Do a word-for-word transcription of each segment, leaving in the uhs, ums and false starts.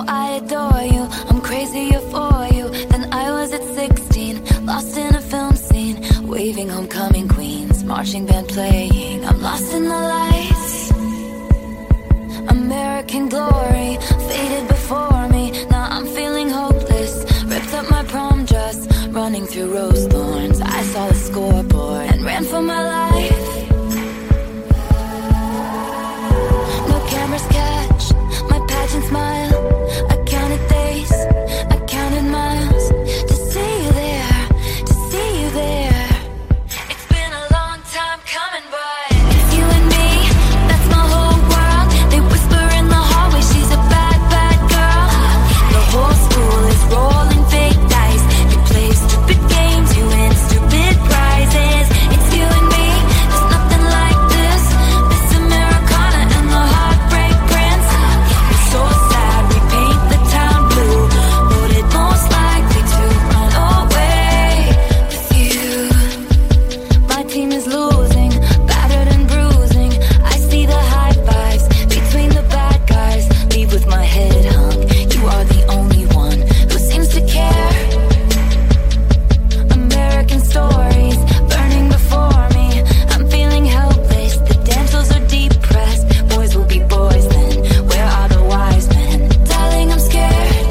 I adore you, I'm crazier for you than I was at sixteen. Lost in a film scene, waving homecoming queens, marching band playing. I'm lost in the lights, American glory faded before me. Now I'm feeling hopeless, ripped up my prom dress, running through rose thorns. I saw the scoreboard and ran for my life. No cameras catch my pageant smile. I counted days, I counted miles to see you there, to see you there. It's been a long time coming, but it's you and me, that's my whole world. They whisper in the hallway, she's a bad, bad girl. The whole school is rolling fake dice. You play stupid games, you win stupid prizes. It's you and me, there's nothing like this. Miss Americana and the Heartbreak Prince. We're so sad, we paint the town blue, voted most likely to run away with you. My team is losing, battered and bruising. I see the high fives between the bad guys. Leave with my head hung, you are the only one who seems to care. American stories burning before me, I'm feeling helpless. The damsels are depressed, boys will be boys then. Where are the wise men? Darling, I'm scared.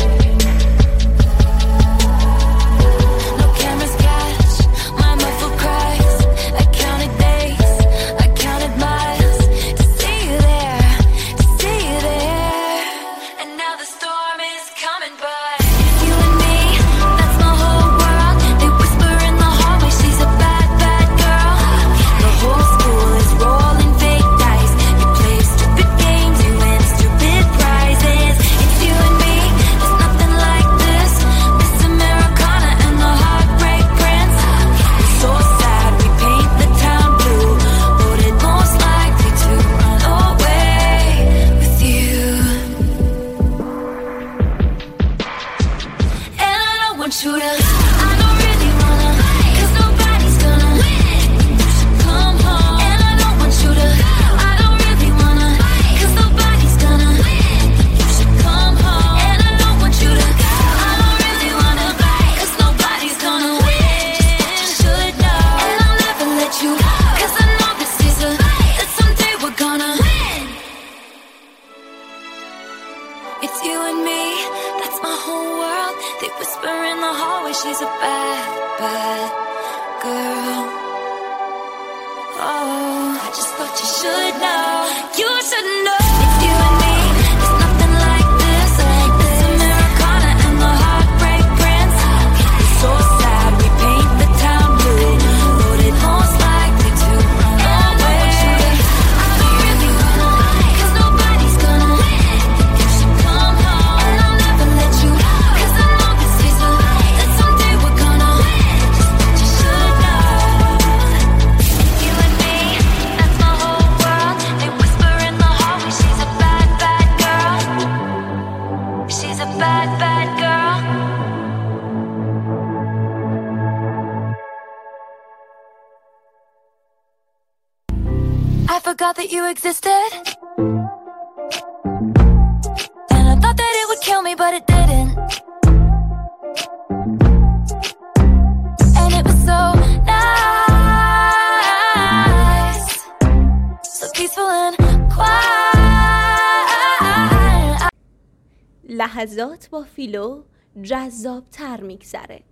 No cameras catch my muffled cries. I counted days, I counted miles to see you there, to see you there. And now the storm is coming, but it's you and me, that's my whole world. They whisper in the hallway, she's a bad, bad girl. The whole school is rolling fake dice. You play stupid games, you win stupid prizes. It's you and me, there's nothing like this. Miss Americana and the Heartbreak Prince. We're so sad, we paint the town blue, voted most likely to run away with you. And I don't want you to, I don't really wanna, cause nobody's gonna win. You should come home. And I don't want you to, I don't really wanna, cause nobody's gonna win. You should come home. And I don't want you to, I don't really wanna, cause nobody's gonna win. You should know. And I'll never let you, cause I know this is a, that someday we're gonna win. It's you and me, that's my whole world. They whisper in the hallway, she's a bad, bad girl. Oh, I just thought you should know, you should know. It's you and me, there's nothing like this. Miss Americana and the Heartbreak Prince. We're so sad, we paint the town blue, voted most likely to run away. I don't really wanna, cause nobody's gonna win. You should come home. And I'll never let you, cause I know this is a, that someday we're gonna win. Just you should know. You and me, that's my whole world. They whisper in the hallway, she's a bad, bad girl. She's a bad, bad girl. I forgot that you existed, and I thought that it would kill me, but it didn't. And it was so nice, so peaceful and quiet. لحظات با فیلو جذاب تر میگذره.